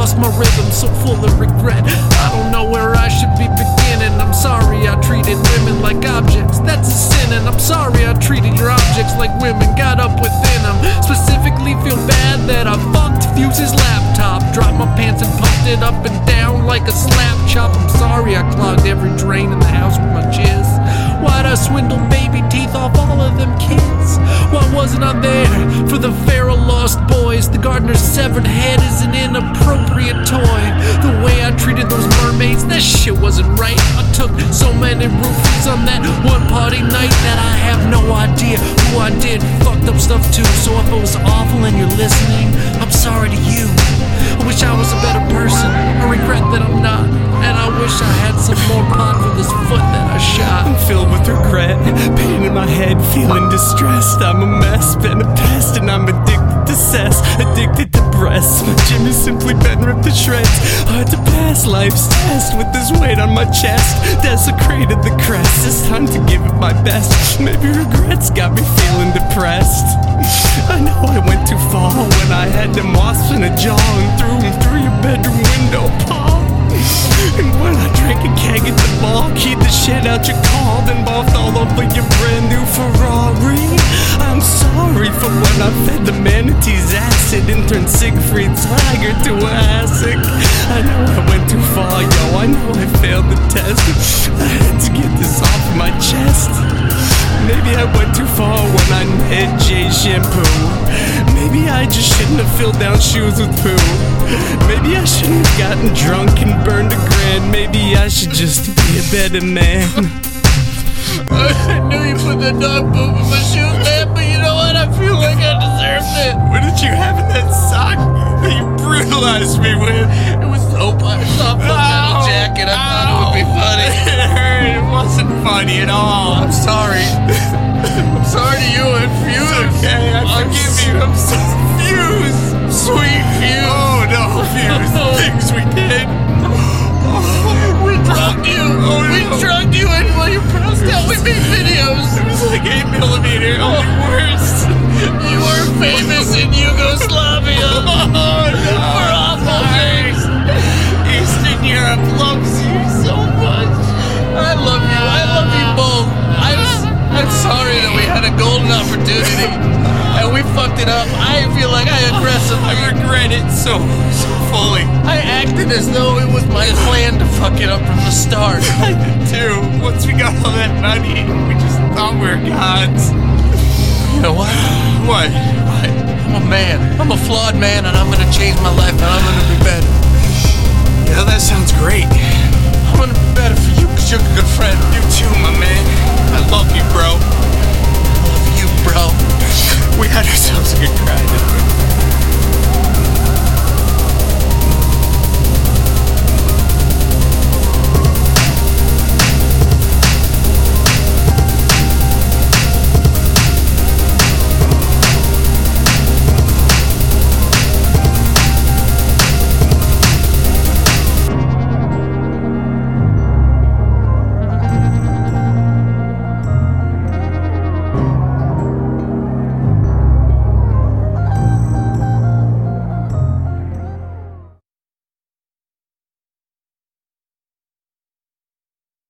lost my rhythm, so full of regret. I don't know where I should be beginning. I'm sorry I treated women like objects, that's a sin. And I'm sorry I treated your objects like women, got up within them. Specifically feel bad that I fucked Fuse's laptop, dropped my pants and pumped it up and down like a slap chop. I'm sorry I clogged every drain in the house with my jizz. Why'd I swindle baby teeth off all of them kids? Why wasn't I there for the feral lost boys? The gardener's severed head is an inappropriate toy. The way I treated those mermaids, that shit wasn't right. I took so many roofies on that one party night that I have no idea who I did fucked up stuff to. So if it was awful and you're listening, I'm sorry to you. I wish I was a better person. I regret that I'm not, and I wish I had some more pot for this foot that I shot. I'm filled with regret, pain in my head, feeling distressed. I'm a mess, been a pest, and I'm addicted to cess, addicted to breasts. My gym has simply been ripped to shreds. Hard to pass life's test with this weight on my chest. Desecrated the crest, it's time to give it my best. Maybe regrets got me feeling depressed. I know I went too far when I had them wasps in a jar and threw them through your bedroom window, Paul. And when I drank a keg at the bar, keyed the shit out your car, then boffed all over your brand new Ferrari. I'm sorry for when I fed the manatees acid and turned Siegfried's Tiger to a hassock. I know I went too far, yo, I know I failed the test. I had to get this off my chest. Maybe I went too far when I met Jay Shampoo. Maybe I just shouldn't have filled down shoes with poo. Maybe I shouldn't have gotten drunk and burned a grand. Maybe I should just be a better man. I knew you put the dog poop in my shoes, man, but you know what? I feel like I deserved it. What did you have in that sock that you brutalized me with? It was soap. I saw a metal jacket. I thought it would be funny. It hurt. It wasn't funny at all. I'm sorry. I'm sorry to you and Fuse. It's okay, I forgive you. I'm so Fuse. Sweet Fuse. Oh no, Fuse. The things we did. We drugged you. Oh, no. We drugged you, and while you passed out, we made videos. It was like 8mm, only worse. You were famous in Yugoslavia. Oh no. For awful things. Eastern Europe loves you so much. I love you. I love you both. I'm sorry that we had a golden opportunity and we fucked it up. I feel like I aggressively regret it so fully. I acted as though it was my plan to fuck it up from the start. I did too. Once we got all that money, we just thought we were gods. You know what? What? I'm a man. I'm a flawed man, and I'm gonna change my life, and I'm gonna be better. Yeah, that sounds great. I'm gonna be better for you because you're a good friend. You too, my man. I love you, bro. I love you, bro. We had ourselves a good cry, didn't we?